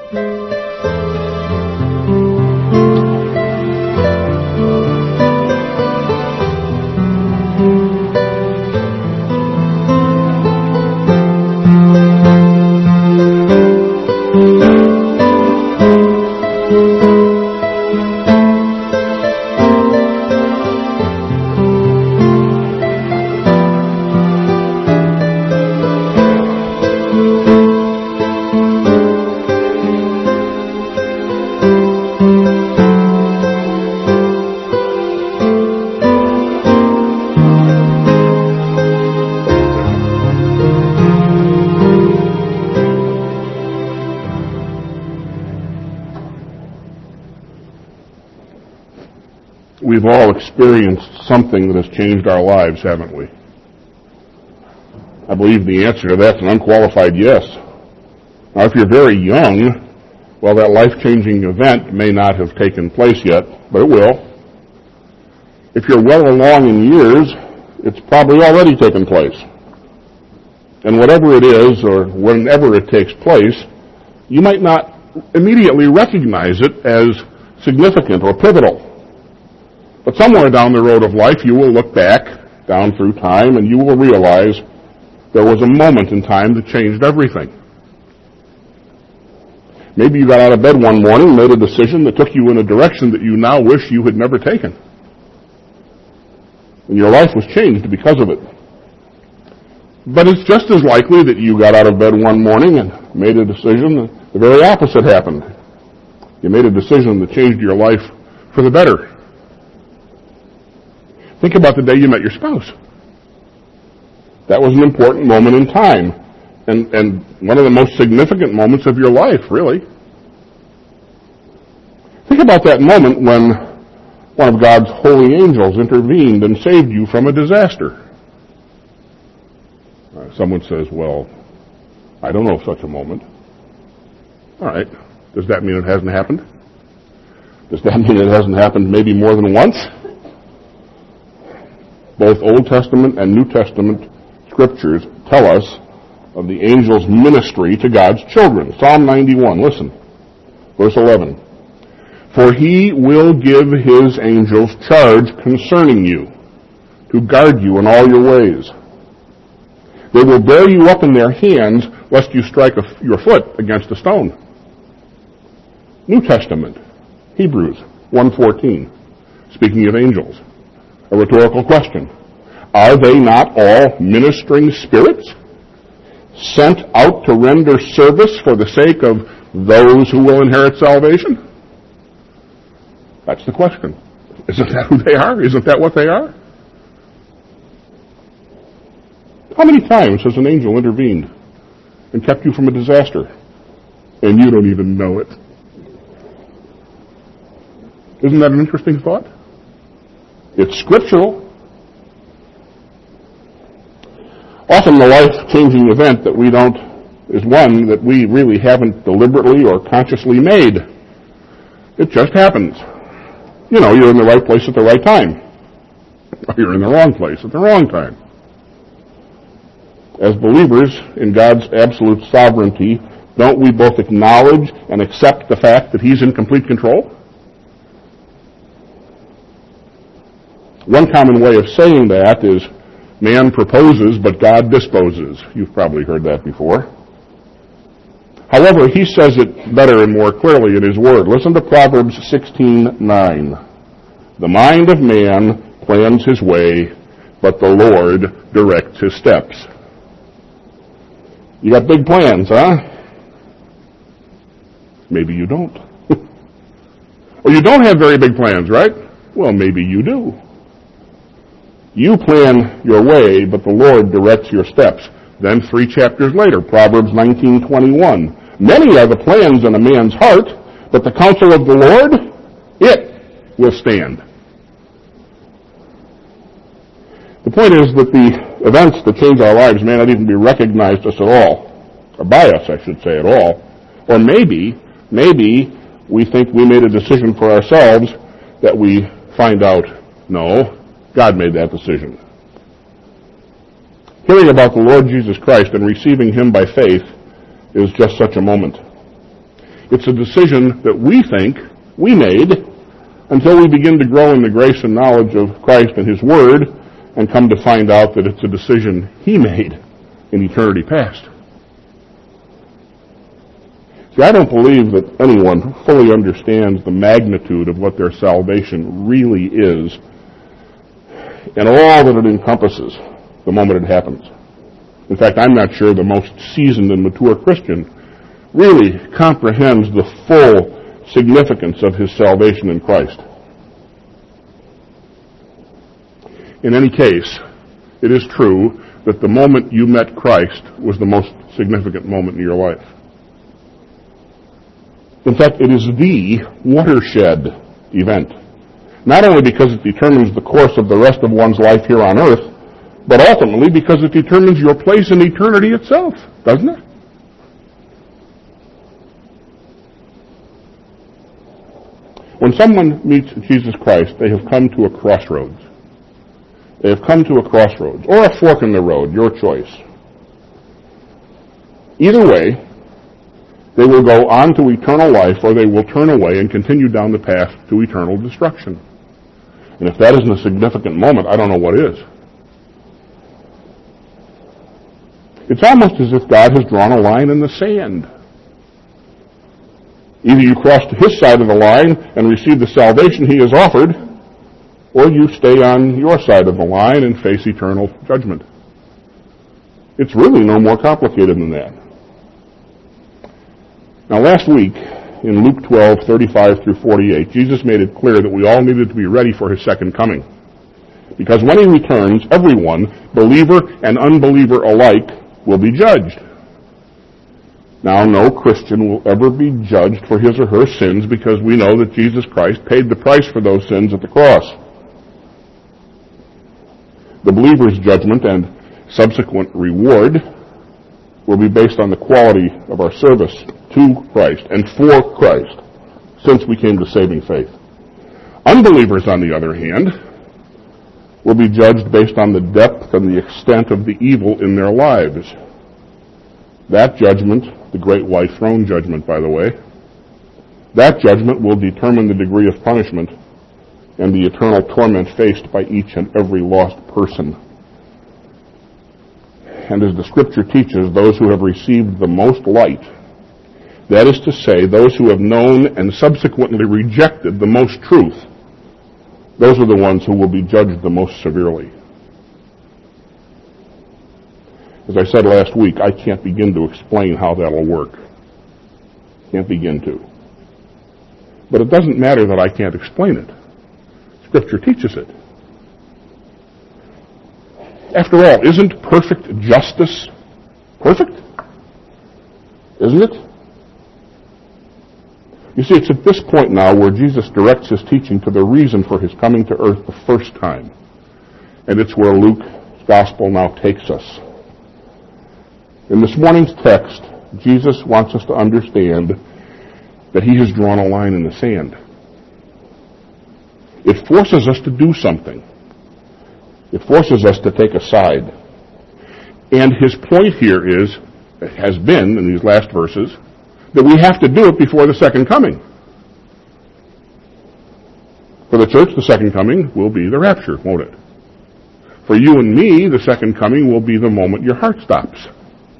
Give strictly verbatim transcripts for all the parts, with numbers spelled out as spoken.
We've all experienced something that has changed our lives, haven't we? I believe the answer to that's an unqualified yes. Now, if you're very young, well, that life-changing event may not have taken place yet, but it will. If you're well along in years, it's probably already taken place. And whatever it is, or whenever it takes place, you might not immediately recognize it as significant or pivotal. But somewhere down the road of life, you will look back down through time and you will realize there was a moment in time that changed everything. Maybe you got out of bed one morning and made a decision that took you in a direction that you now wish you had never taken. And your life was changed because of it. But it's just as likely that you got out of bed one morning and made a decision that the very opposite happened. You made a decision that changed your life for the better. Think about the day you met your spouse. That was an important moment in time, and, and one of the most significant moments of your life, really. Think about that moment when one of God's holy angels intervened and saved you from a disaster. Uh, someone says, well, I don't know of such a moment. All right. Does that mean it hasn't happened? Does that mean it hasn't happened maybe more than once? Both Old Testament and New Testament scriptures tell us of the angel's ministry to God's children. Psalm ninety-one, listen, verse eleven. For he will give his angels charge concerning you, to guard you in all your ways. They will bear you up in their hands, lest you strike a, your foot against a stone. New Testament, Hebrews one fourteen, speaking of angels. A rhetorical question. Are they not all ministering spirits, sent out to render service for the sake of those who will inherit salvation? That's the question. Isn't that who they are? Isn't that what they are? How many times has an angel intervened and kept you from a disaster, and you don't even know it? Isn't that an interesting thought? It's scriptural. Often the life-changing event that we don't, is one that we really haven't deliberately or consciously made. It just happens. You know, you're in the right place at the right time. Or you're in the wrong place at the wrong time. As believers in God's absolute sovereignty, don't we both acknowledge and accept the fact that He's in complete control? One common way of saying that is, man proposes, but God disposes. You've probably heard that before. However, he says it better and more clearly in his word. Listen to Proverbs sixteen nine. The mind of man plans his way, but the Lord directs his steps. You got big plans, huh? Maybe you don't. Or you don't have very big plans, right? Well, maybe you do. You plan your way, but the Lord directs your steps. Then three chapters later, Proverbs nineteen twenty-one. Many are the plans in a man's heart, but the counsel of the Lord, it will stand. The point is that the events that change our lives may not even be recognized us at all, or by us, I should say, at all. Or maybe, maybe we think we made a decision for ourselves that we find out, no, God made that decision. Hearing about the Lord Jesus Christ and receiving Him by faith is just such a moment. It's a decision that we think we made until we begin to grow in the grace and knowledge of Christ and His Word and come to find out that it's a decision He made in eternity past. See, I don't believe that anyone fully understands the magnitude of what their salvation really is and all that it encompasses the moment it happens. In fact, I'm not sure the most seasoned and mature Christian really comprehends the full significance of his salvation in Christ. In any case, it is true that the moment you met Christ was the most significant moment in your life. In fact, it is the watershed event. Not only because it determines the course of the rest of one's life here on earth, but ultimately because it determines your place in eternity itself, doesn't it? When someone meets Jesus Christ, they have come to a crossroads. They have come to a crossroads, or a fork in the road, your choice. Either way, they will go on to eternal life, or they will turn away and continue down the path to eternal destruction. And if that isn't a significant moment, I don't know what is. It's almost as if God has drawn a line in the sand. Either you cross to His side of the line and receive the salvation He has offered, or you stay on your side of the line and face eternal judgment. It's really no more complicated than that. Now, last week, in Luke twelve, thirty-five through forty-eight, Jesus made it clear that we all needed to be ready for His second coming. Because when He returns, everyone, believer and unbeliever alike, will be judged. Now, no Christian will ever be judged for his or her sins because we know that Jesus Christ paid the price for those sins at the cross. The believer's judgment and subsequent reward will be based on the quality of our service to Christ and for Christ since we came to saving faith. Unbelievers, on the other hand, will be judged based on the depth and the extent of the evil in their lives. That judgment, the great white throne judgment, by the way, that judgment will determine the degree of punishment and the eternal torment faced by each and every lost person. And as the Scripture teaches, those who have received the most light, that is to say, those who have known and subsequently rejected the most truth, those are the ones who will be judged the most severely. As I said last week, I can't begin to explain how that'll work. Can't begin to. But it doesn't matter that I can't explain it. Scripture teaches it. After all, isn't perfect justice perfect? Isn't it? You see, it's at this point now where Jesus directs His teaching to the reason for His coming to earth the first time. And it's where Luke's gospel now takes us. In this morning's text, Jesus wants us to understand that He has drawn a line in the sand. It forces us to do something. It forces us to take a side. And His point here is, has been in these last verses, that we have to do it before the second coming. For the church, the second coming will be the rapture, won't it? For you and me, the second coming will be the moment your heart stops.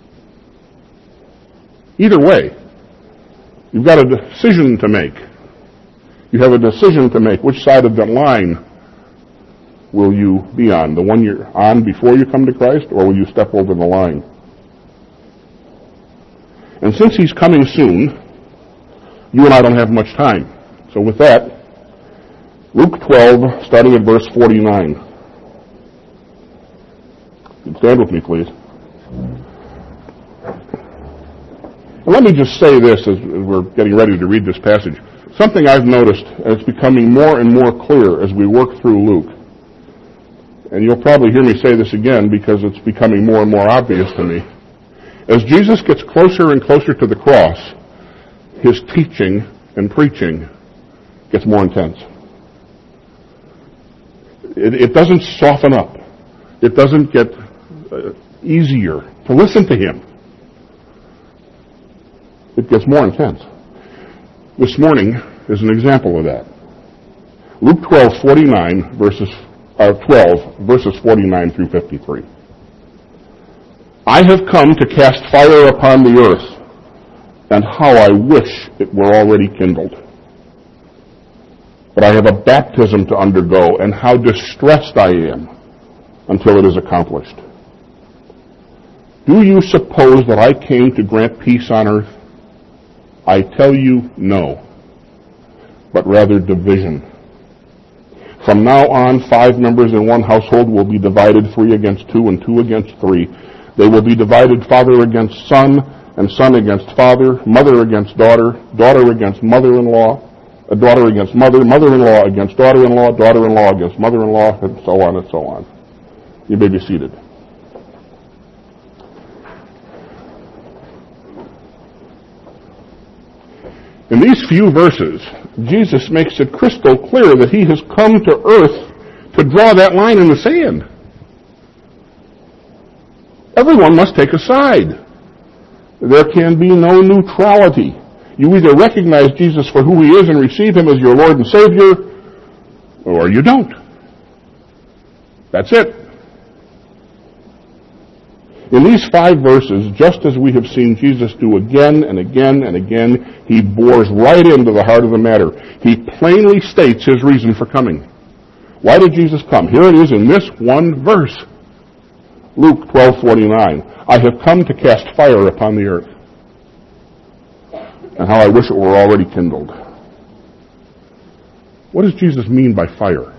Either way, you've got a decision to make. You have a decision to make. Which side of the line will you be on? The one you're on before you come to Christ, or will you step over the line? And since He's coming soon, you and I don't have much time. So with that, Luke twelve, starting at verse forty-nine. You can stand with me, please. And let me just say this as we're getting ready to read this passage. Something I've noticed, and it's becoming more and more clear as we work through Luke. And you'll probably hear me say this again because it's becoming more and more obvious to me. As Jesus gets closer and closer to the cross, His teaching and preaching gets more intense. It, it doesn't soften up. It doesn't get uh, easier to listen to Him. It gets more intense. this morning is an example of that. Luke twelve forty-nine verses uh, twelve verses forty-nine through fifty-three. I have come to cast fire upon the earth, and how I wish it were already kindled. But I have a baptism to undergo, and how distressed I am until it is accomplished. Do you suppose that I came to grant peace on earth? I tell you, no, but rather division. From now on, five members in one household will be divided, three against two and two against three. They will be divided father against son, and son against father, mother against daughter, daughter against mother-in-law, a daughter against mother, mother-in-law against daughter-in-law, daughter-in-law against mother-in-law, and so on and so on. You may be seated. In these few verses, Jesus makes it crystal clear that he has come to earth to draw that line in the sand. Everyone must take a side. There can be no neutrality. You either recognize Jesus for who he is and receive him as your Lord and Savior, or you don't. That's it. In these five verses, just as we have seen Jesus do again and again and again, he bores right into the heart of the matter. He plainly states his reason for coming. Why did Jesus come? Here it is in this one verse. Luke twelve forty-nine. I have come to cast fire upon the earth, and how I wish it were already kindled. What does Jesus mean by fire?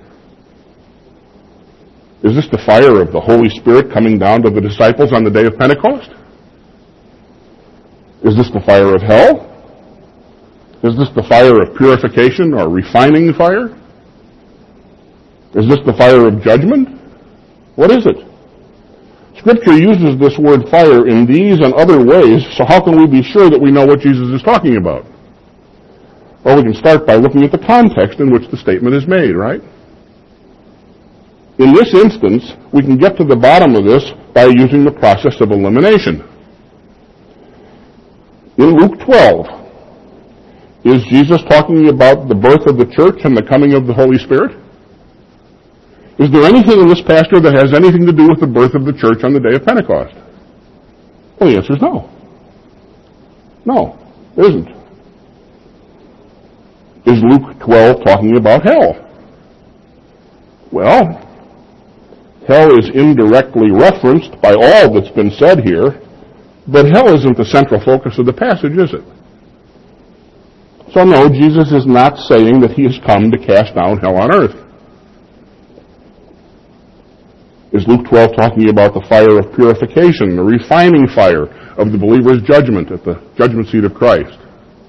Is this the fire of the Holy Spirit coming down to the disciples on the day of Pentecost? Is this the fire of hell? Is this the fire of purification or refining fire? Is this the fire of judgment? What is it? Scripture uses this word fire in these and other ways, so how can we be sure that we know what Jesus is talking about? Well, we can start by looking at the context in which the statement is made, right? In this instance, we can get to the bottom of this by using the process of elimination. In Luke twelve, is Jesus talking about the birth of the church and the coming of the Holy Spirit? Is there anything in this passage that has anything to do with the birth of the church on the day of Pentecost? Well, the answer is no. No, it isn't. Is Luke twelve talking about hell? Well, hell is indirectly referenced by all that's been said here, but hell isn't the central focus of the passage, is it? So no, Jesus is not saying that he has come to cast down hell on earth. Is Luke twelve talking about the fire of purification, the refining fire of the believer's judgment at the judgment seat of Christ?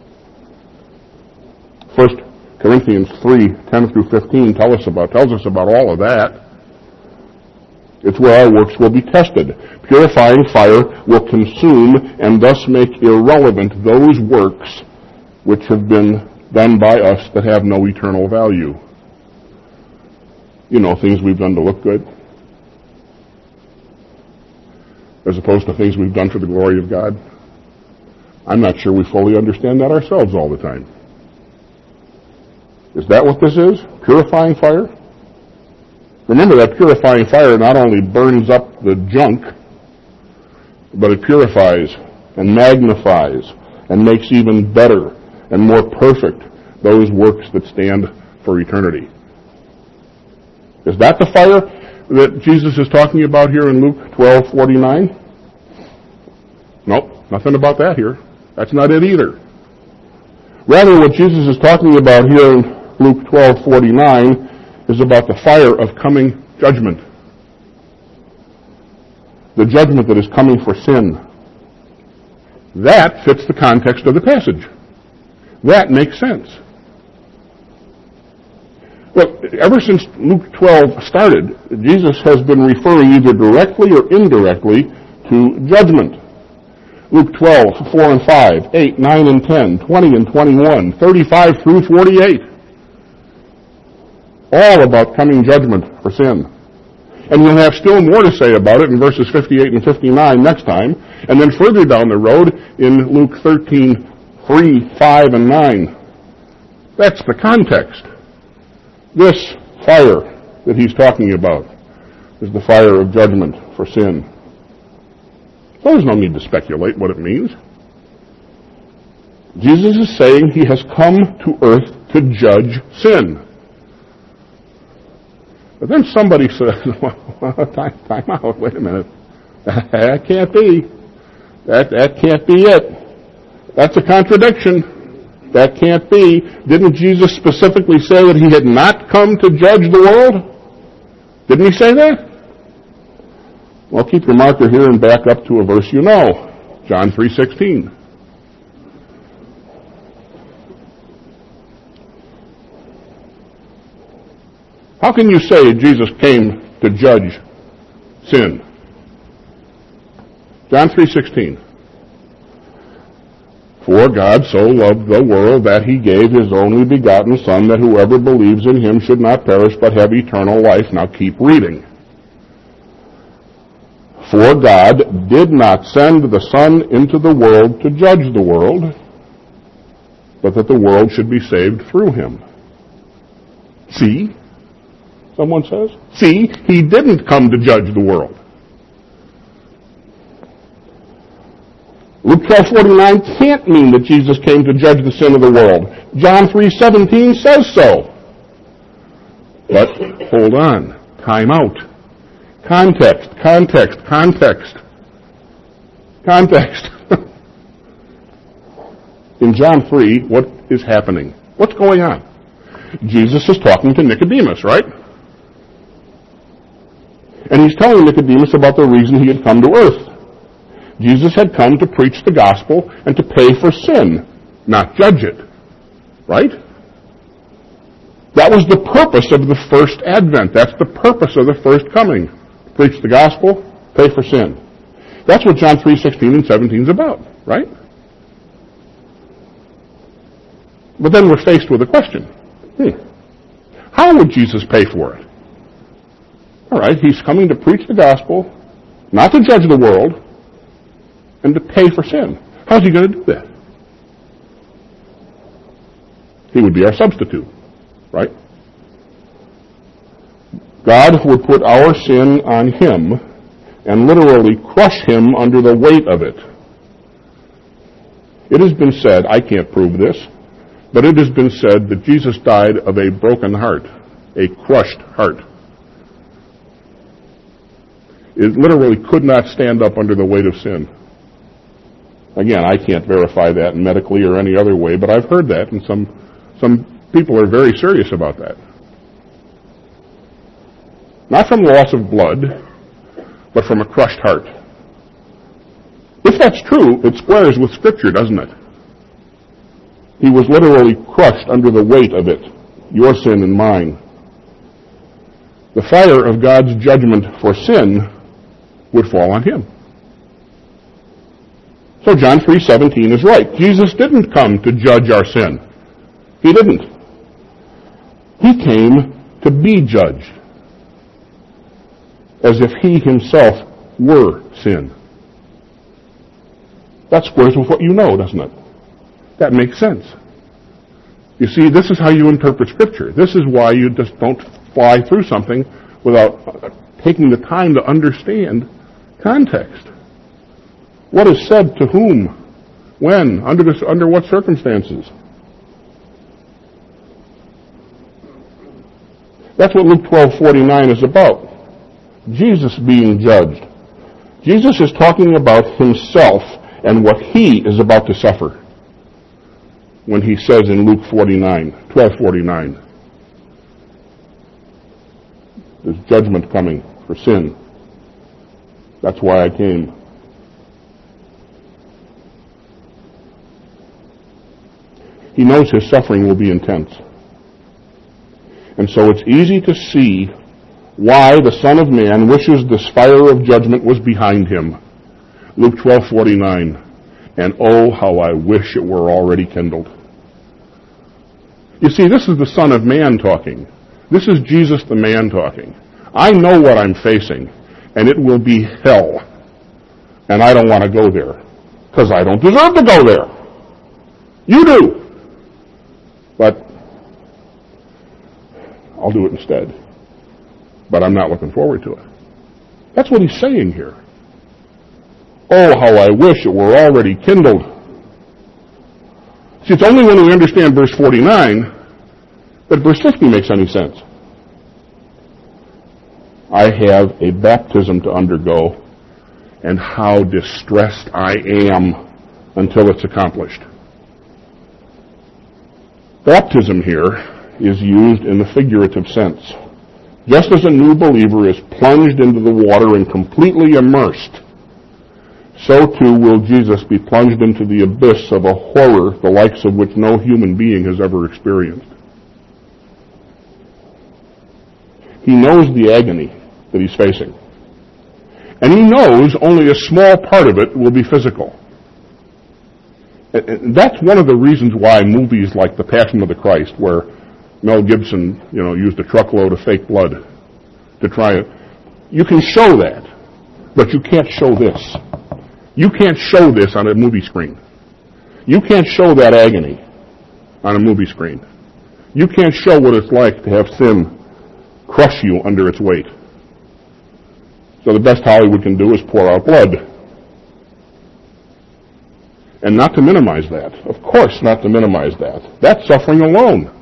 First Corinthians three, ten through fifteen tell us about, tells us about all of that. It's where our works will be tested. Purifying fire will consume and thus make irrelevant those works which have been done by us that have no eternal value. You know, things we've done to look good, as opposed to things we've done for the glory of God. I'm not sure we fully understand that ourselves all the time. Is that what this is? Purifying fire? Remember that purifying fire not only burns up the junk, but it purifies and magnifies and makes even better and more perfect those works that stand for eternity. Is that the fire that Jesus is talking about here in Luke twelve forty-nine? Nope, nothing about that here. That's not it either. Rather, what Jesus is talking about here in Luke twelve forty-nine is about the fire of coming judgment. The judgment that is coming for sin. That fits the context of the passage. That makes sense. Well, ever since Luke twelve started, Jesus has been referring either directly or indirectly to judgment. Luke twelve, four and five, eight, nine and ten, twenty and twenty-one, thirty-five through forty-eight. All about coming judgment for sin. And we'll have still more to say about it in verses fifty-eight and fifty-nine next time. And then further down the road in Luke thirteen, three, five, and nine. That's the context. This fire that he's talking about is the fire of judgment for sin. So there's no need to speculate what it means. Jesus is saying he has come to earth to judge sin. But then somebody says, well, time, time out, wait a minute. That can't be. That, that can't be it. That's a contradiction. That can't be. Didn't Jesus specifically say that he had not come to judge the world? Didn't he say that? Well, keep your marker here and back up to a verse you know. John three sixteen. How can you say Jesus came to judge sin? John three sixteen. For God so loved the world that he gave his only begotten Son, that whoever believes in him should not perish but have eternal life. Now keep reading. For God did not send the Son into the world to judge the world, but that the world should be saved through him. See? Someone says. See, he didn't come to judge the world. Luke twelve forty-nine can't mean that Jesus came to judge the sin of the world. John three seventeen says so. But, hold on. Time out. Context, context, context. Context. In John three, what is happening? What's going on? Jesus is talking to Nicodemus, right? And he's telling Nicodemus about the reason he had come to earth. Jesus had come to preach the gospel and to pay for sin, not judge it. Right? That was the purpose of the first advent. That's the purpose of the first coming. Preach the gospel, pay for sin. That's what John three sixteen and seventeen is about, right? But then we're faced with a question. Hmm. How would Jesus pay for it? All right, he's coming to preach the gospel, not to judge the world, and to pay for sin. How's he going to do that? He would be our substitute, right? God would put our sin on him and literally crush him under the weight of it. It has been said, I can't prove this, but it has been said that Jesus died of a broken heart, a crushed heart. It literally could not stand up under the weight of sin. Again, I can't verify that medically or any other way, but I've heard that, and some some people are very serious about that. Not from loss of blood, but from a crushed heart. If that's true, it squares with Scripture, doesn't it? He was literally crushed under the weight of it, your sin and mine. The fire of God's judgment for sin would fall on him. So John three seventeen is right. Jesus didn't come to judge our sin. He didn't. He came to be judged, as if he himself were sin. That squares with what you know, doesn't it? That makes sense. You see, this is how you interpret Scripture. This is why you just don't fly through something without taking the time to understand context. What is said to whom? When? Under this, under what circumstances? That's what Luke twelve forty-nine is about. Jesus being judged. Jesus is talking about himself and what he is about to suffer when he says in Luke forty-nine, twelve forty-nine, there's judgment coming for sin. That's why I came. He knows his suffering will be intense. And so it's easy to see why the Son of Man wishes this fire of judgment was behind him. Luke twelve forty-nine. And oh, how I wish it were already kindled. You see, this is the Son of Man talking. This is Jesus the man talking. I know what I'm facing, and it will be hell. And I don't want to go there, because I don't deserve to go there. You do. But I'll do it instead. But I'm not looking forward to it. That's what he's saying here. Oh, how I wish it were already kindled. See, it's only when we understand verse forty-nine that verse fifty makes any sense. I have a baptism to undergo, and how distressed I am until it's accomplished. Baptism here is used in the figurative sense. Just as a new believer is plunged into the water and completely immersed, so too will Jesus be plunged into the abyss of a horror the likes of which no human being has ever experienced. He knows the agony that he's facing. And he knows only a small part of it will be physical. And that's one of the reasons why movies like The Passion of the Christ, where Mel Gibson, you know, used a truckload of fake blood to try it. You can show that, but you can't show this. You can't show this on a movie screen. You can't show that agony on a movie screen. You can't show what it's like to have sin crush you under its weight. So the best Hollywood can do is pour out blood. And not to minimize that. Of course not to minimize that. That suffering alone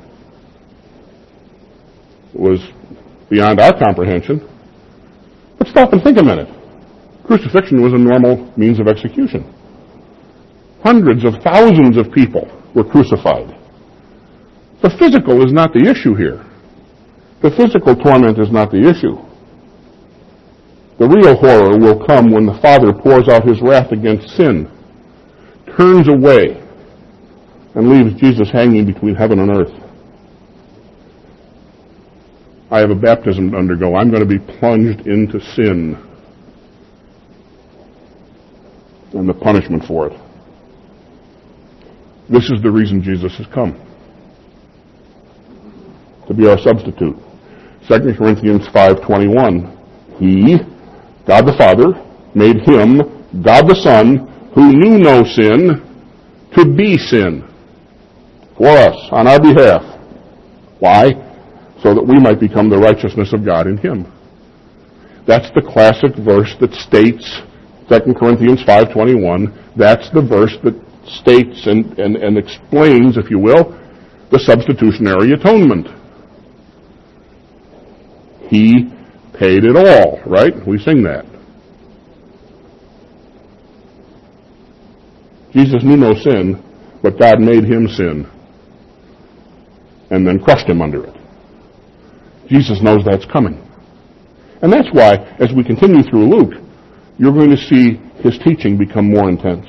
was beyond our comprehension. But stop and think a minute. Crucifixion was a normal means of execution. Hundreds of thousands of people were crucified. The physical is not the issue here. The physical torment is not the issue. The real horror will come when the Father pours out his wrath against sin, turns away, and leaves Jesus hanging between heaven and earth. I have a baptism to undergo. I'm going to be plunged into sin and the punishment for it. This is the reason Jesus has come, to be our substitute. Second Corinthians five twenty-one, He, God the Father, made him, God the Son, who knew no sin, to be sin for us, on our behalf. Why? So that we might become the righteousness of God in him. That's the classic verse that states, Second Corinthians five twenty-one, that's the verse that states and, and, and explains, if you will, the substitutionary atonement. He paid it all, right? We sing that. Jesus knew no sin, but God made him sin and then crushed him under it. Jesus knows that's coming. And that's why, as we continue through Luke, you're going to see his teaching become more intense.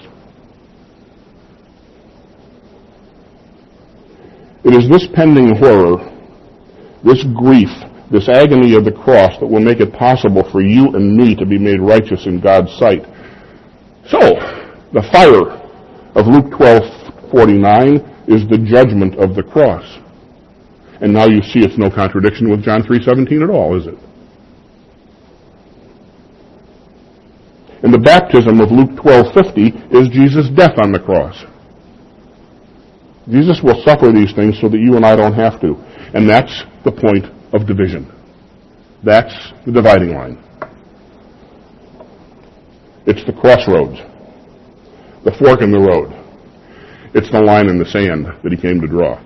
It is this pending horror, this grief, this agony of the cross that will make it possible for you and me to be made righteous in God's sight. So, the fire of Luke twelve forty-nine is the judgment of the cross. And now you see it's no contradiction with John three seventeen at all, is it? And the baptism of Luke twelve fifty is Jesus' death on the cross. Jesus will suffer these things so that you and I don't have to. And that's the point of division. That's the dividing line. It's the crossroads, the fork in the road. It's the line in the sand that he came to draw.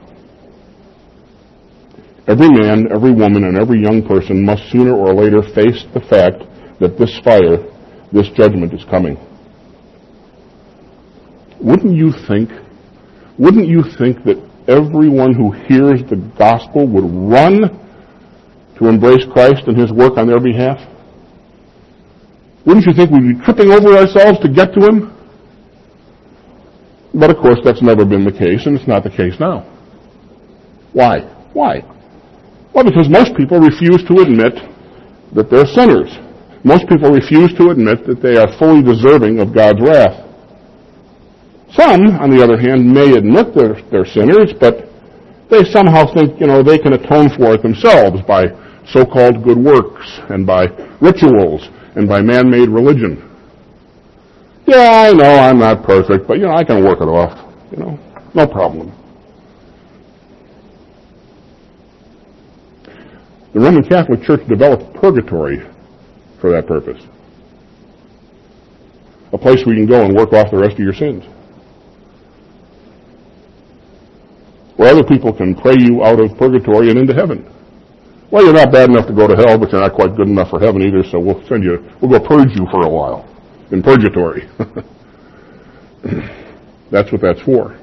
Every man, every woman, and every young person must sooner or later face the fact that this fire, this judgment is coming. Wouldn't you think, wouldn't you think that everyone who hears the gospel would run to embrace Christ and his work on their behalf? Wouldn't you think we'd be tripping over ourselves to get to him? But of course that's never been the case, and it's not the case now. Why? Why? Well, because most people refuse to admit that they're sinners. Most people refuse to admit that they are fully deserving of God's wrath. Some, on the other hand, may admit they're, they're sinners, but they somehow think, you know, they can atone for it themselves by so-called good works and by rituals and by man-made religion. Yeah, I know I'm not perfect, but, you know, I can work it off. You know, no problem. The Roman Catholic Church developed purgatory for that purpose. A place where you can go and work off the rest of your sins. Where other people can pray you out of purgatory and into heaven. Well, you're not bad enough to go to hell, but you're not quite good enough for heaven either, so we'll send you, we'll go purge you for a while in purgatory. That's what that's for.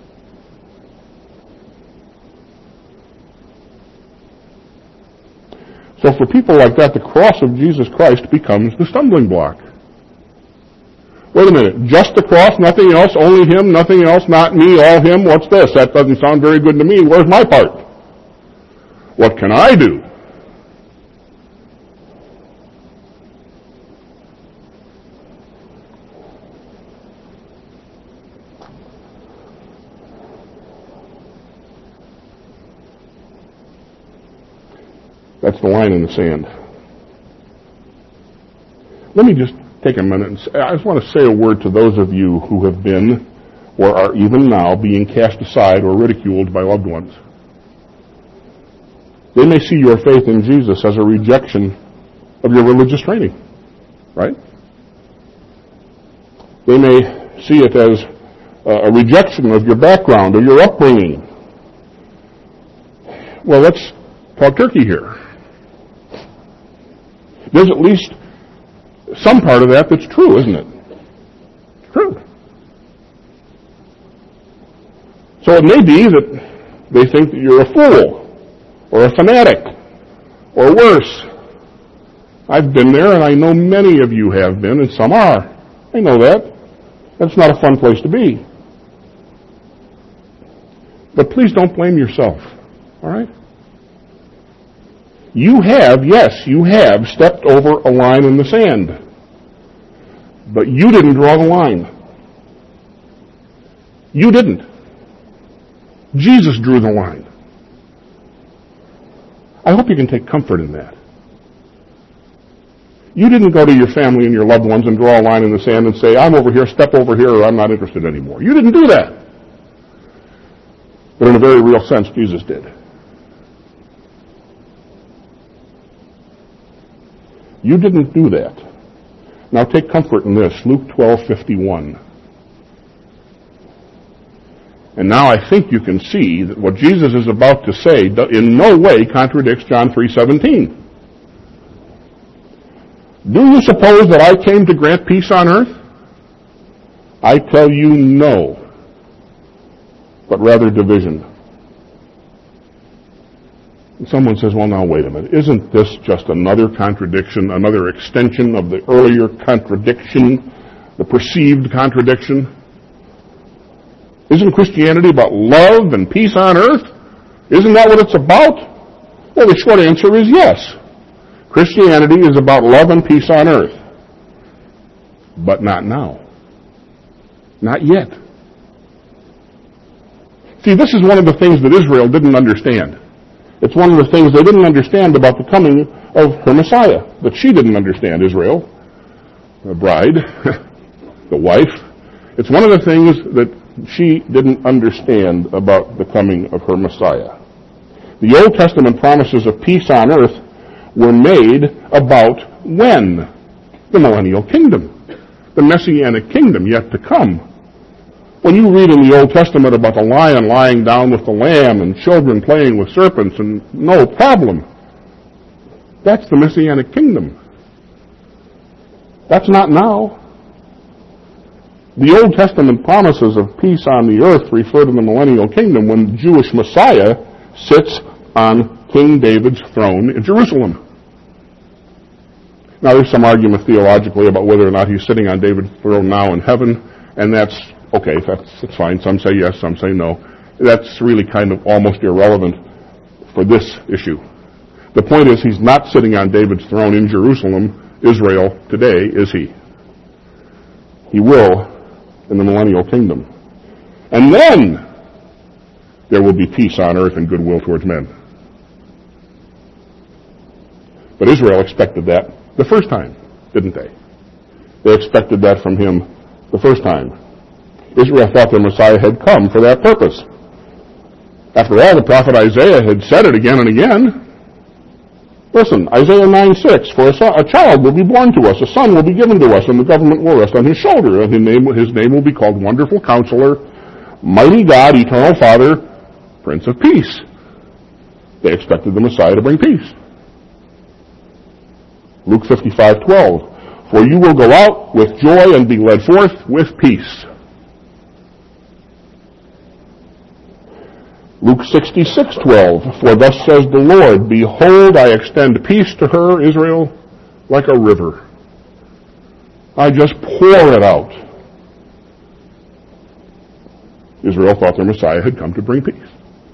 So for people like that, the cross of Jesus Christ becomes the stumbling block. Wait a minute, just the cross, nothing else, only Him, nothing else, not me, all Him, what's this? That doesn't sound very good to me. Where's my part? What can I do? That's the line in the sand. Let me just take a minute and say, I just want to say a word to those of you who have been or are even now being cast aside or ridiculed by loved ones. They may see your faith in Jesus as a rejection of your religious training, right? They may see it as a rejection of your background or your upbringing. Well, let's talk turkey here. There's at least some part of that that's true, isn't it? It's true. So it may be that they think that you're a fool or a fanatic or worse. I've been there, and I know many of you have been, and some are. I know that. That's not a fun place to be. But please don't blame yourself, all right? You have, yes, you have stepped over a line in the sand. But you didn't draw the line. You didn't. Jesus drew the line. I hope you can take comfort in that. You didn't go to your family and your loved ones and draw a line in the sand and say, I'm over here, step over here, or I'm not interested anymore. You didn't do that. But in a very real sense, Jesus did. You didn't do that. Now take comfort in this, Luke twelve fifty-one. And now I think you can see that what Jesus is about to say in no way contradicts John three seventeen. Do you suppose that I came to grant peace on earth? I tell you no, but rather division. Someone says, well, now, wait a minute. Isn't this just another contradiction, another extension of the earlier contradiction, the perceived contradiction? Isn't Christianity about love and peace on earth? Isn't that what it's about? Well, the short answer is yes. Christianity is about love and peace on earth. But not now. Not yet. See, this is one of the things that Israel didn't understand. It's one of the things they didn't understand about the coming of her Messiah, that she didn't understand, Israel, the bride, the wife. It's one of the things that she didn't understand about the coming of her Messiah. The Old Testament promises of peace on earth were made about when? The millennial kingdom, the Messianic kingdom yet to come. When you read in the Old Testament about the lion lying down with the lamb and children playing with serpents and no problem, that's the Messianic kingdom. That's not now. The Old Testament promises of peace on the earth refer to the millennial kingdom when the Jewish Messiah sits on King David's throne in Jerusalem. Now, there's some argument theologically about whether or not he's sitting on David's throne now in heaven, and that's okay, that's, that's fine. Some say yes, some say no. That's really kind of almost irrelevant for this issue. The point is, he's not sitting on David's throne in Jerusalem, Israel, today, is he? He will in the millennial kingdom. And then there will be peace on earth and goodwill towards men. But Israel expected that the first time, didn't they? They expected that from him the first time. Israel thought the Messiah had come for that purpose. After all, the prophet Isaiah had said it again and again. Listen, Isaiah nine six, for a, son, a child will be born to us, a son will be given to us, and the government will rest on his shoulder, and his name, his name will be called Wonderful Counselor, Mighty God, Eternal Father, Prince of Peace. They expected the Messiah to bring peace. Luke fifty-five twelve, for you will go out with joy and be led forth with peace. Luke sixty-six twelve, for thus says the Lord, behold, I extend peace to her, Israel, like a river. I just pour it out. Israel thought their Messiah had come to bring peace.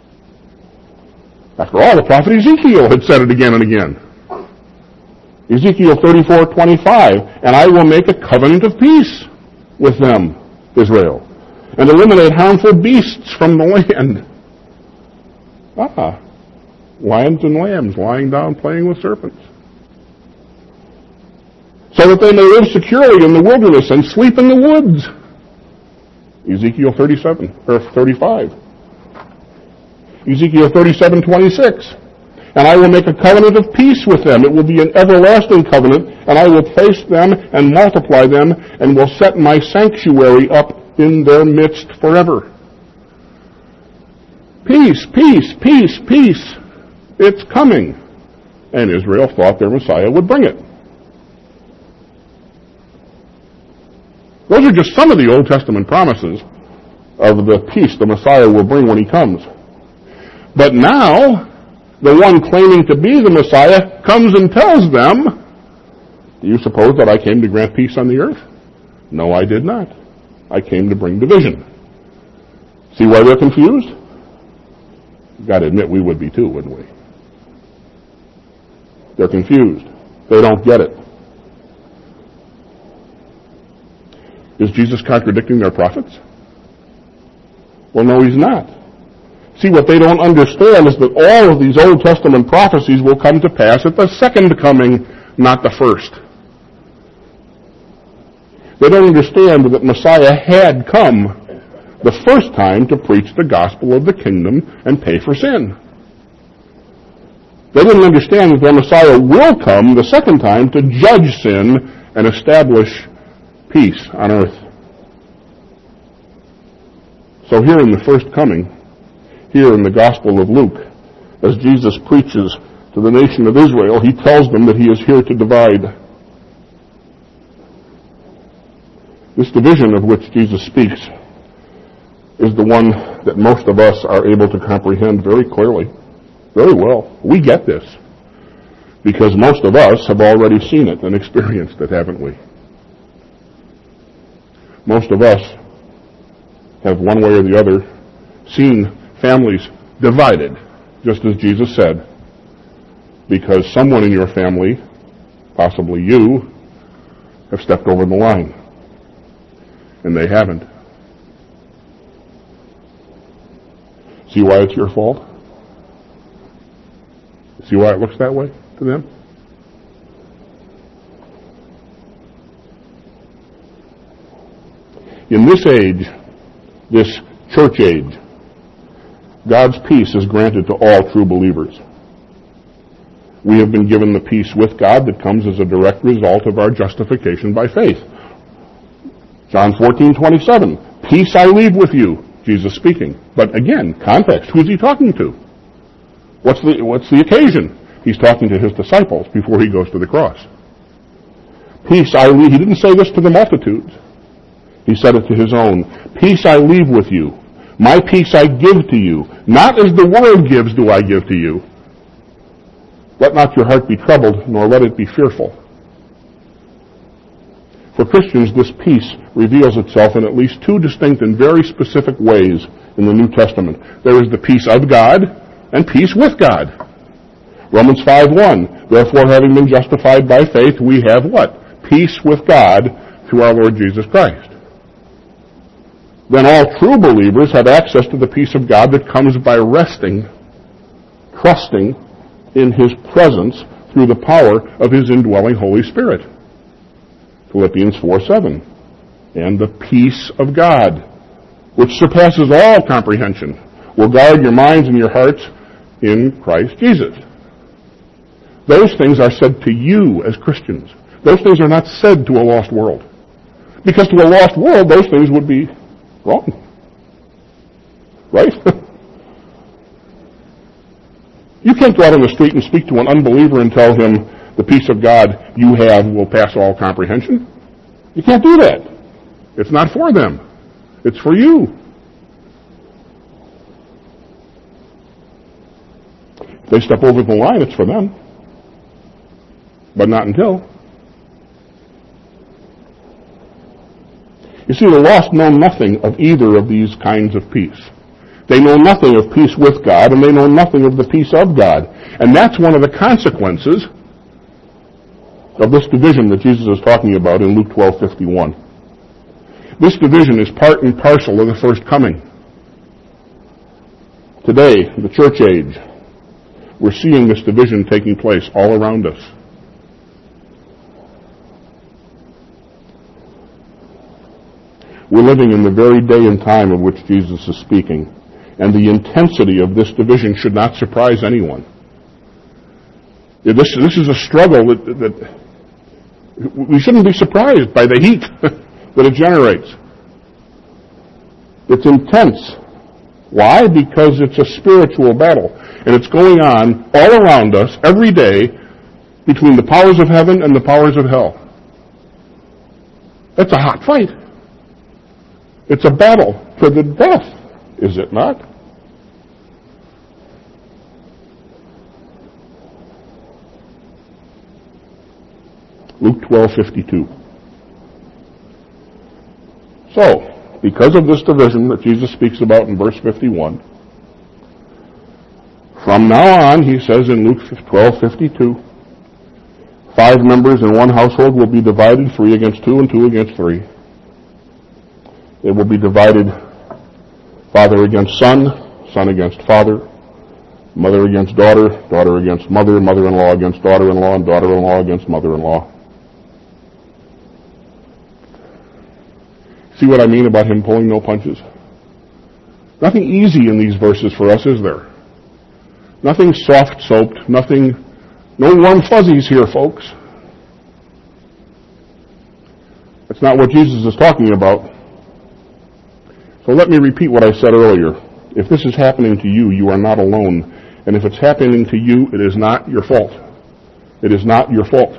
After all, the prophet Ezekiel had said it again and again. Ezekiel thirty-four twenty-five, and I will make a covenant of peace with them, Israel, and eliminate harmful beasts from the land. Ah, lions and lambs lying down playing with serpents. So that they may live securely in the wilderness and sleep in the woods. Ezekiel thirty-seven, or thirty-five. Ezekiel thirty-seven twenty-six. And I will make a covenant of peace with them. It will be an everlasting covenant, and I will place them and multiply them, and will set my sanctuary up in their midst forever. Peace, peace, peace, peace. It's coming. And Israel thought their Messiah would bring it. Those are just some of the Old Testament promises of the peace the Messiah will bring when he comes. But now, the one claiming to be the Messiah comes and tells them, do you suppose that I came to grant peace on the earth? No, I did not. I came to bring division. See why they're confused? You've got to admit we would be too, wouldn't we? They're confused. They don't get it. Is Jesus contradicting their prophets? Well, no, he's not. See, what they don't understand is that all of these Old Testament prophecies will come to pass at the second coming, not the first. They don't understand that Messiah had come the first time to preach the gospel of the kingdom and pay for sin. They didn't understand that the Messiah will come the second time to judge sin and establish peace on earth. So here in the first coming, here in the Gospel of Luke, as Jesus preaches to the nation of Israel, he tells them that he is here to divide. This division of which Jesus speaks is the one that most of us are able to comprehend very clearly, very well. We get this, because most of us have already seen it and experienced it, haven't we? Most of us have one way or the other seen families divided, just as Jesus said, because someone in your family, possibly you, have stepped over the line, and they haven't. See why it's your fault? See why it looks that way to them? In this age, this church age, God's peace is granted to all true believers. We have been given the peace with God that comes as a direct result of our justification by faith. John fourteen twenty-seven, peace I leave with you, Jesus speaking. But again, context, who's he talking to? What's the, what's the occasion? He's talking to his disciples before he goes to the cross. Peace I leave, he didn't say this to the multitudes. He said it to his own. Peace I leave with you. My peace I give to you. Not as the world gives do I give to you. Let not your heart be troubled, nor let it be fearful. For Christians, this peace reveals itself in at least two distinct and very specific ways in the New Testament. There is the peace of God and peace with God. Romans five one, therefore having been justified by faith, we have what? Peace with God through our Lord Jesus Christ. Then all true believers have access to the peace of God that comes by resting, trusting in his presence through the power of his indwelling Holy Spirit. Philippians four seven. And the peace of God, which surpasses all comprehension, will guard your minds and your hearts in Christ Jesus. Those things are said to you as Christians. Those things are not said to a lost world. Because to a lost world, those things would be wrong. Right? You can't go out on the street and speak to an unbeliever and tell him the peace of God you have will pass all comprehension. You can't do that. It's not for them. It's for you. If they step over the line, it's for them. But not until. You see, the lost know nothing of either of these kinds of peace. They know nothing of peace with God, and they know nothing of the peace of God. And that's one of the consequences of this division that Jesus is talking about in Luke twelve fifty-one. This division is part and parcel of the first coming. Today, the church age, we're seeing this division taking place all around us. We're living in the very day and time of which Jesus is speaking, and the intensity of this division should not surprise anyone. This, this is a struggle that, that we shouldn't be surprised by the heat that it generates. It's intense. Why? Because it's a spiritual battle, and it's going on all around us every day between the powers of heaven and the powers of hell. That's a hot fight. It's a battle for the death, is it not? Luke twelve fifty-two. So, because of this division that Jesus speaks about in verse fifty-one, from now on, he says in Luke twelve fifty-two, five members in one household will be divided, three against two and two against three. It will be divided father against son, son against father, mother against daughter, daughter against mother, mother-in-law against daughter-in-law, and daughter-in-law against mother-in-law. See what I mean about him pulling no punches? Nothing easy in these verses for us, is there? Nothing soft-soaped, nothing, no warm fuzzies here, folks. That's not what Jesus is talking about. So let me repeat what I said earlier. If this is happening to you, you are not alone. And if it's happening to you, it is not your fault. It is not your fault.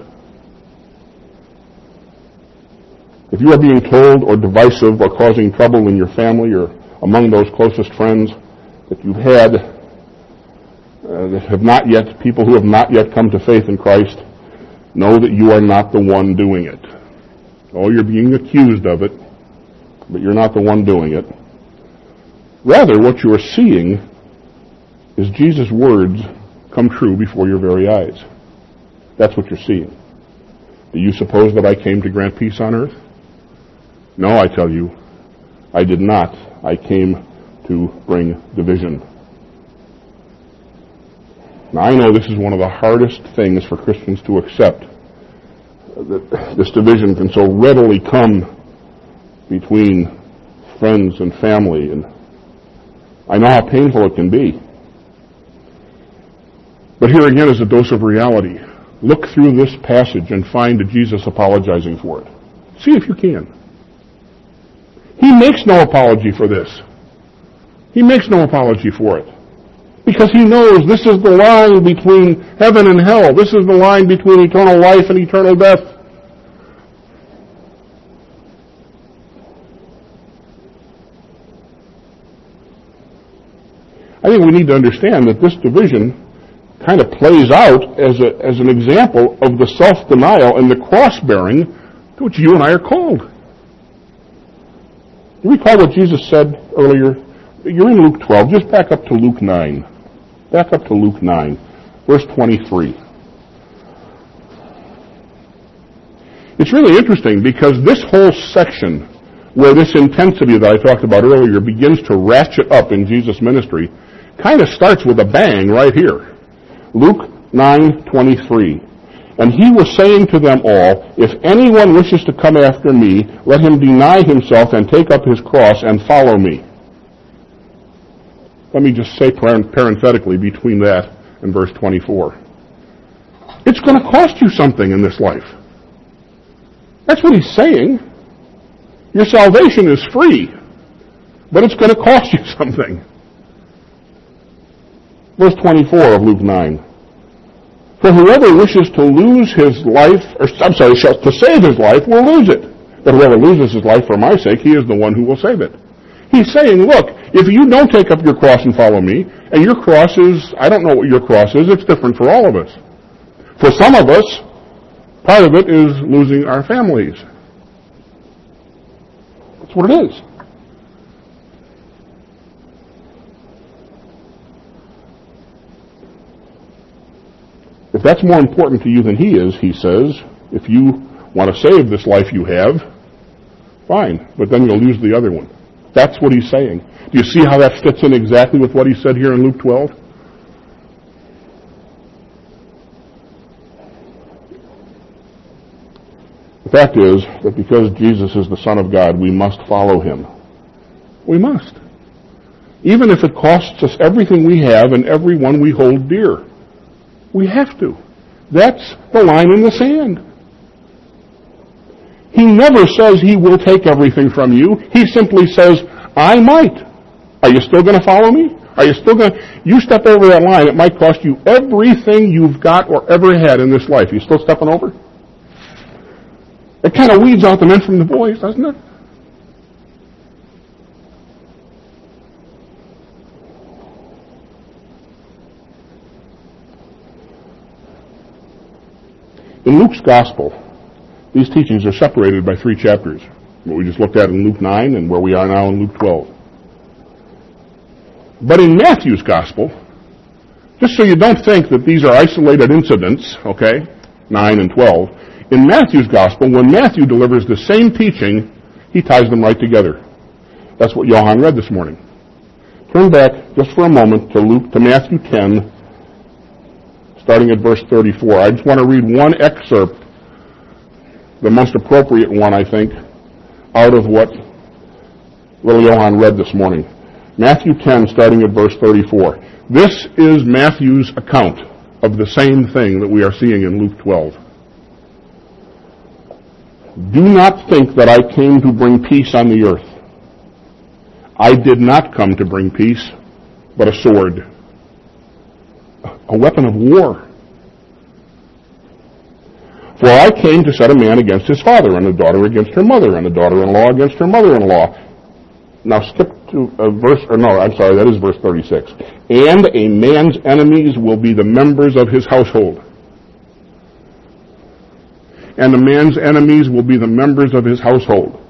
If you are being told or divisive or causing trouble in your family or among those closest friends that you've had uh, that have not yet, people who have not yet come to faith in Christ, know that you are not the one doing it. Oh, you're being accused of it, but you're not the one doing it. Rather, what you are seeing is Jesus' words come true before your very eyes. That's what you're seeing. Do you suppose that I came to grant peace on earth? No, I tell you, I did not. I came to bring division. Now, I know this is one of the hardest things for Christians to accept, that this division can so readily come between friends and family, and I know how painful it can be. But here again is a dose of reality. Look through this passage and find Jesus apologizing for it. See if you can. He makes no apology for this. He makes no apology for it. Because he knows this is the line between heaven and hell. This is the line between eternal life and eternal death. I think we need to understand that this division kind of plays out as a, as an example of the self-denial and the cross-bearing to which you and I are called. You recall what Jesus said earlier? You're in Luke twelve. Just back up to Luke nine. Back up to Luke nine, verse twenty-three. It's really interesting because this whole section where this intensity that I talked about earlier begins to ratchet up in Jesus' ministry kind of starts with a bang right here. Luke nine twenty-three. And he was saying to them all, if anyone wishes to come after me, let him deny himself and take up his cross and follow me. Let me just say parenthetically between that and verse twenty-four. It's going to cost you something in this life. That's what he's saying. Your salvation is free, but it's going to cost you something. Verse twenty-four of Luke nine. For whoever wishes to lose his life, or I'm sorry, to save his life, will lose it. But whoever loses his life for my sake, he is the one who will save it. He's saying, look, if you don't take up your cross and follow me, and your cross is, I don't know what your cross is, it's different for all of us. For some of us, part of it is losing our families. That's what it is. If that's more important to you than he is, he says, if you want to save this life you have, fine, but then you'll lose the other one. That's what he's saying. Do you see how that fits in exactly with what he said here in Luke twelve? The fact is that because Jesus is the Son of God, we must follow him. We must. Even if it costs us everything we have and everyone we hold dear. We have to. That's the line in the sand. He never says he will take everything from you. He simply says, I might. Are you still going to follow me? Are you still going to... You step over that line, it might cost you everything you've got or ever had in this life. Are you still stepping over? It kind of weeds out the men from the boys, doesn't it? In Luke's Gospel, these teachings are separated by three chapters. What we just looked at in Luke nine and where we are now in Luke twelve. But in Matthew's Gospel, just so you don't think that these are isolated incidents, okay, nine and twelve, in Matthew's Gospel, when Matthew delivers the same teaching, he ties them right together. That's what Johann read this morning. Turn back just for a moment to Luke, to Matthew ten, starting at verse thirty-four. I just want to read one excerpt, the most appropriate one, I think, out of what little Johann read this morning. Matthew ten, starting at verse thirty-four. This is Matthew's account of the same thing that we are seeing in Luke twelve. Do not think that I came to bring peace on the earth. I did not come to bring peace, but a sword, a weapon of war. For I came to set a man against his father, and a daughter against her mother, and a daughter-in-law against her mother-in-law. Now skip to a verse, or no, I'm sorry, that is verse thirty-six. And a man's enemies will be the members of his household. And a man's enemies will be the members of his household.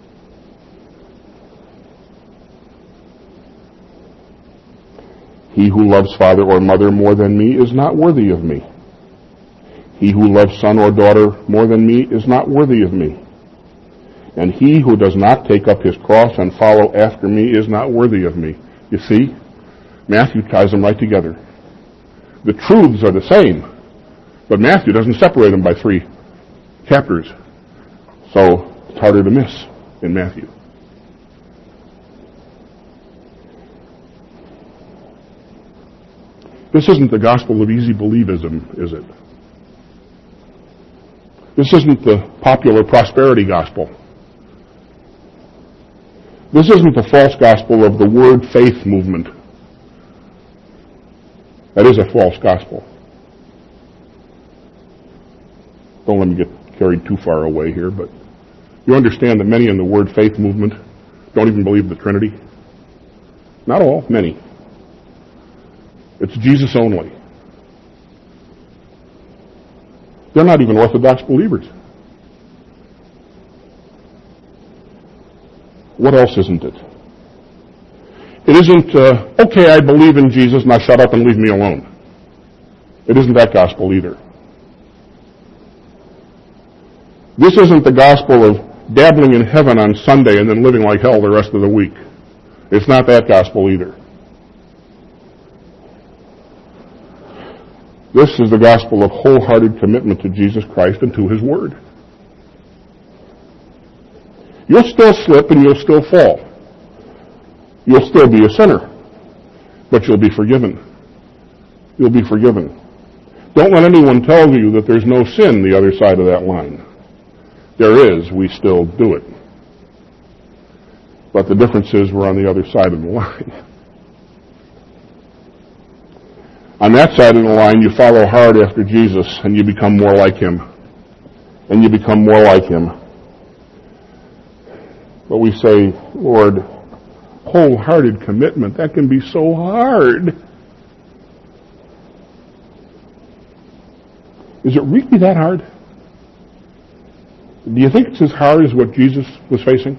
He who loves father or mother more than me is not worthy of me. He who loves son or daughter more than me is not worthy of me. And he who does not take up his cross and follow after me is not worthy of me. You see, Matthew ties them right together. The truths are the same, but Matthew doesn't separate them by three chapters. So it's harder to miss in Matthew. This isn't the gospel of easy believism, is it? This isn't the popular prosperity gospel. This isn't the false gospel of the word faith movement. That is a false gospel. Don't let me get carried too far away here, but you understand that many in the word faith movement don't even believe the Trinity. Not all, many. It's Jesus only. They're not even Orthodox believers. What else isn't it? It isn't, uh, okay, I believe in Jesus, now shut up and leave me alone. It isn't that gospel either. This isn't the gospel of dabbling in heaven on Sunday and then living like hell the rest of the week. It's not that gospel either. This is the gospel of wholehearted commitment to Jesus Christ and to His Word. You'll still slip and you'll still fall. You'll still be a sinner, but you'll be forgiven. You'll be forgiven. Don't let anyone tell you that there's no sin the other side of that line. There is. We still do it. But the difference is we're on the other side of the line. On that side of the line, you follow hard after Jesus, and you become more like him. And you become more like him. But we say, Lord, wholehearted commitment, that can be so hard. Is it really that hard? Do you think it's as hard as what Jesus was facing?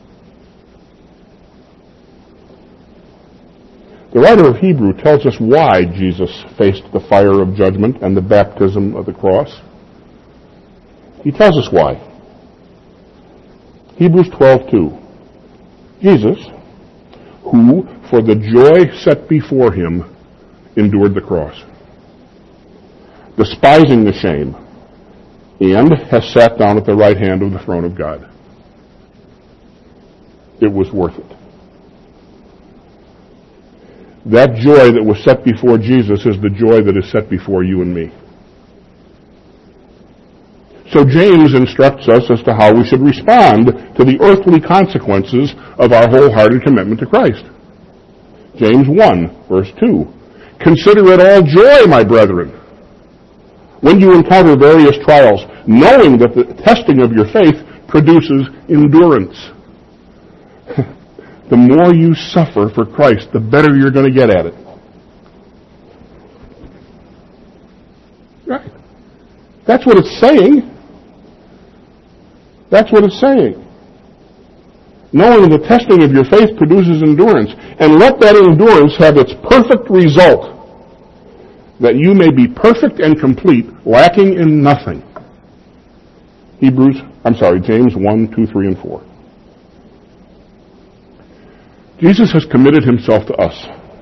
The writer of Hebrew tells us why Jesus faced the fire of judgment and the baptism of the cross. He tells us why. Hebrews twelve two. Jesus, who for the joy set before him endured the cross, despising the shame, and has sat down at the right hand of the throne of God. It was worth it. That joy that was set before Jesus is the joy that is set before you and me. So James instructs us as to how we should respond to the earthly consequences of our wholehearted commitment to Christ. James one, verse two. Consider it all joy, my brethren, when you encounter various trials, knowing that the testing of your faith produces endurance. The more you suffer for Christ, the better you're going to get at it. Right. That's what it's saying. That's what it's saying. Knowing the testing of your faith produces endurance, and let that endurance have its perfect result, that you may be perfect and complete, lacking in nothing. Hebrews, I'm sorry, James one, two, three, and four. Jesus has committed himself to us.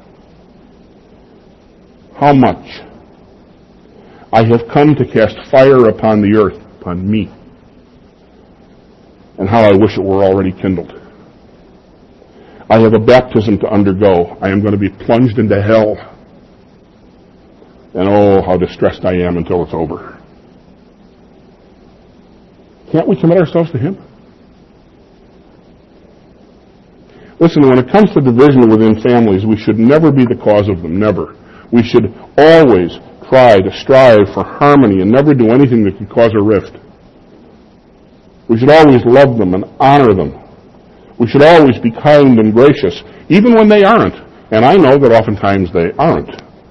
How much? I have come to cast fire upon the earth, upon me. And how I wish it were already kindled. I have a baptism to undergo. I am going to be plunged into hell. And oh, how distressed I am until it's over. Can't we commit ourselves to him? Listen, when it comes to division within families, we should never be the cause of them, never. We should always try to strive for harmony and never do anything that could cause a rift. We should always love them and honor them. We should always be kind and gracious, even when they aren't. And I know that oftentimes they aren't.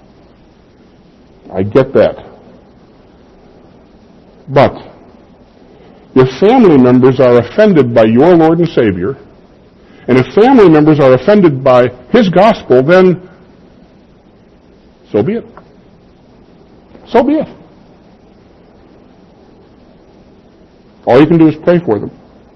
I get that. But if family members are offended by your Lord and Savior, and if family members are offended by his gospel, then so be it. So be it. All you can do is pray for them.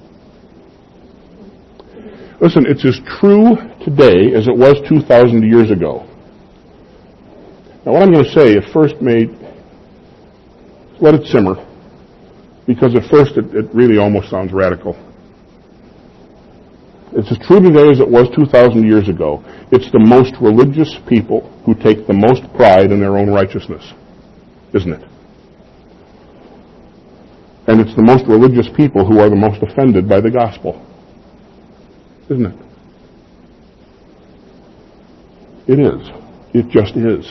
Listen, it's as true today as it was two thousand years ago. Now, what I'm going to say at first may let it simmer, because at first it, it really almost sounds radical. It's as true today as it was two thousand years ago. It's the most religious people who take the most pride in their own righteousness, isn't it? And it's the most religious people who are the most offended by the gospel, isn't it? It is. It just is.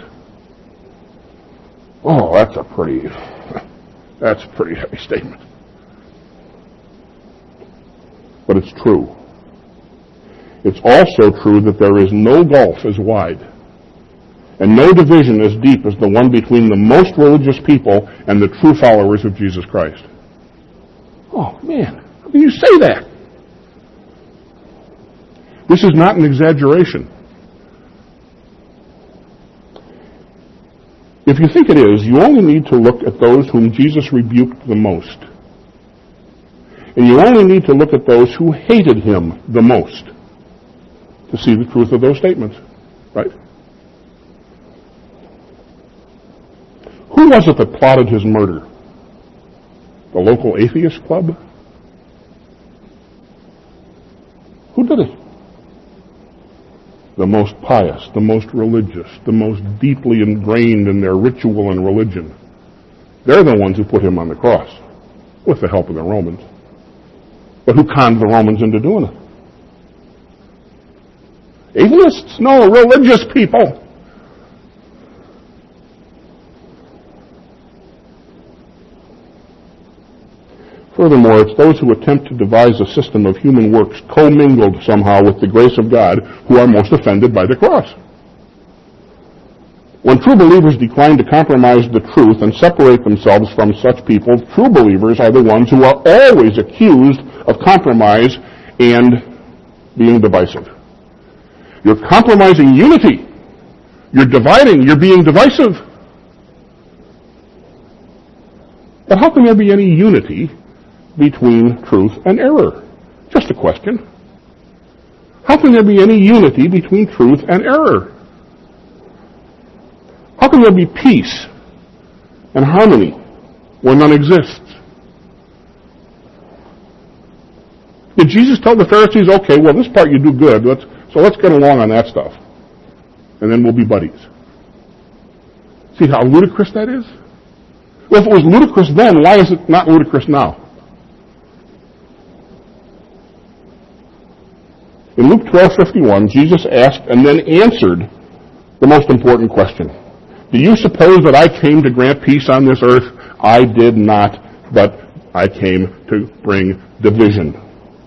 Oh, that's a pretty, that's a pretty heavy statement. But it's true. It's also true that there is no gulf as wide and no division as deep as the one between the most religious people and the true followers of Jesus Christ. Oh, man, how can you say that? This is not an exaggeration. If you think it is, you only need to look at those whom Jesus rebuked the most. And you only need to look at those who hated him the most to see the truth of those statements, right? Who was it that plotted his murder? The local atheist club? Who did it? The most pious, the most religious, the most deeply ingrained in their ritual and religion. They're the ones who put him on the cross, with the help of the Romans. But who conned the Romans into doing it? Atheists? No, religious people. Furthermore, it's those who attempt to devise a system of human works commingled somehow with the grace of God who are most offended by the cross. When true believers decline to compromise the truth and separate themselves from such people, true believers are the ones who are always accused of compromise and being divisive. You're compromising unity. You're dividing. You're being divisive. But how can there be any unity between truth and error? Just a question. How can there be any unity between truth and error? How can there be peace and harmony where none exists? Did Jesus tell the Pharisees, okay, well, this part you do good, let's, so let's get along on that stuff, and then we'll be buddies? See how ludicrous that is? Well, if it was ludicrous then, why is it not ludicrous now? In Luke twelve fifty-one, Jesus asked and then answered the most important question. Do you suppose that I came to grant peace on this earth? I did not, but I came to bring division.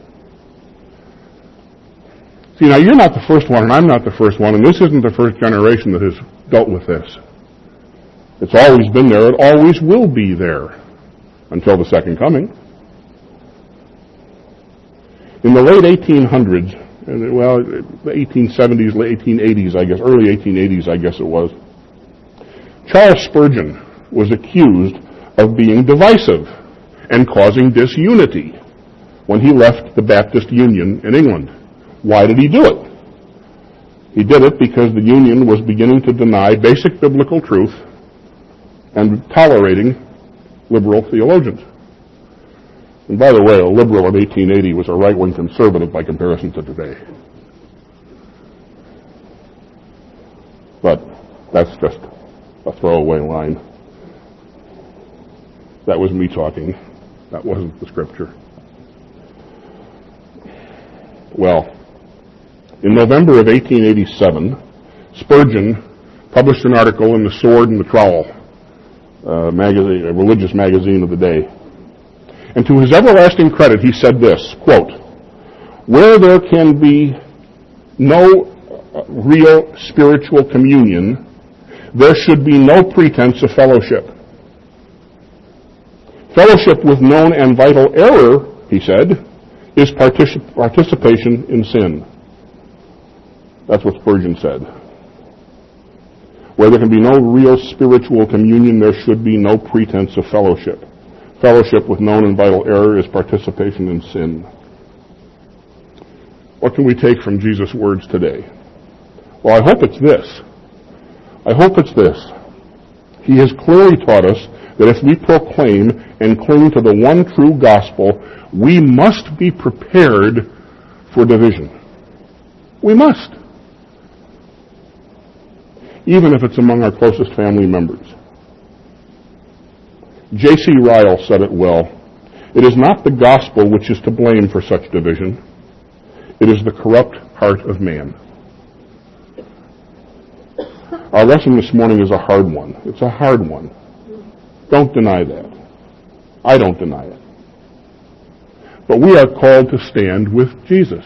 See, now you're not the first one, and I'm not the first one, and this isn't the first generation that has dealt with this. It's always been there. It always will be there until the second coming. In the late eighteen hundreds, well, the eighteen seventies, late eighteen eighties, I guess, early eighteen eighties, I guess it was, Charles Spurgeon was accused of being divisive and causing disunity when he left the Baptist Union in England. Why did he do it? He did it because the Union was beginning to deny basic biblical truth and tolerating liberal theologians. And by the way, a liberal of eighteen eighty was a right-wing conservative by comparison to today. But that's just a throwaway line. That was me talking. That wasn't the scripture. Well, in November of eighteen eighty-seven, Spurgeon published an article in the Sword and the Trowel, uh, magazine, a religious magazine of the day. And to his everlasting credit, he said this, quote, where there can be no real spiritual communion, there should be no pretense of fellowship. Fellowship with known and vital error, he said, is particip- participation in sin. That's what Spurgeon said. Where there can be no real spiritual communion, there should be no pretense of fellowship. Fellowship with known and vital error is participation in sin. What can we take from Jesus' words today? Well, I hope it's this. I hope it's this. He has clearly taught us that if we proclaim and cling to the one true gospel, we must be prepared for division. We must. Even if it's among our closest family members. J C Ryle said it well. It is not the gospel which is to blame for such division. It is the corrupt heart of man. Our lesson this morning is a hard one. It's a hard one. Don't deny that. I don't deny it. But we are called to stand with Jesus.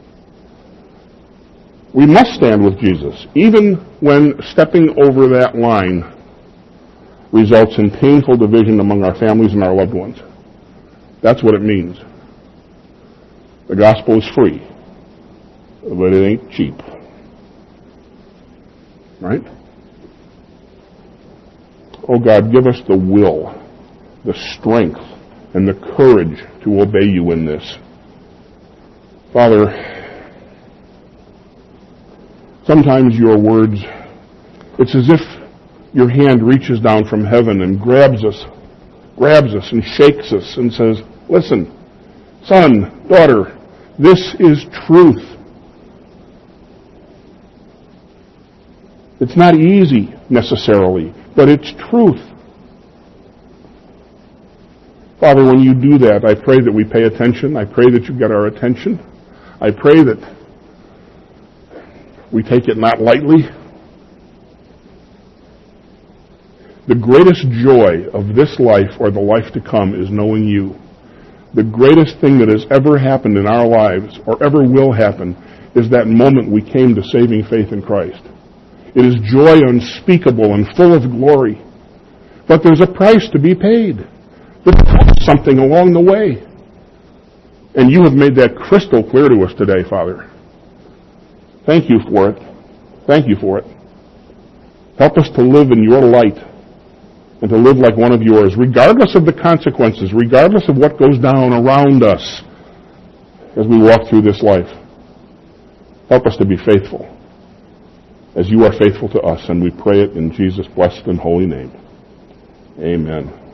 We must stand with Jesus, even when stepping over that line results in painful division among our families and our loved ones. That's what it means. The gospel is free, but it ain't cheap. Right? Oh God, give us the will, the strength, and the courage to obey you in this. Father, sometimes your words, it's as if your hand reaches down from heaven and grabs us, grabs us and shakes us and says, listen, son, daughter, this is truth. It's not easy necessarily, but it's truth. Father, when you do that, I pray that we pay attention. I pray that you get our attention. I pray that we take it not lightly. The greatest joy of this life or the life to come is knowing you. The greatest thing that has ever happened in our lives or ever will happen is that moment we came to saving faith in Christ. It is joy unspeakable and full of glory. But there's a price to be paid. There's cost something along the way. And you have made that crystal clear to us today, Father. Thank you for it. Thank you for it. Help us to live in your light and to live like one of yours, regardless of the consequences, regardless of what goes down around us as we walk through this life. Help us to be faithful as you are faithful to us, and we pray it in Jesus' blessed and holy name. Amen.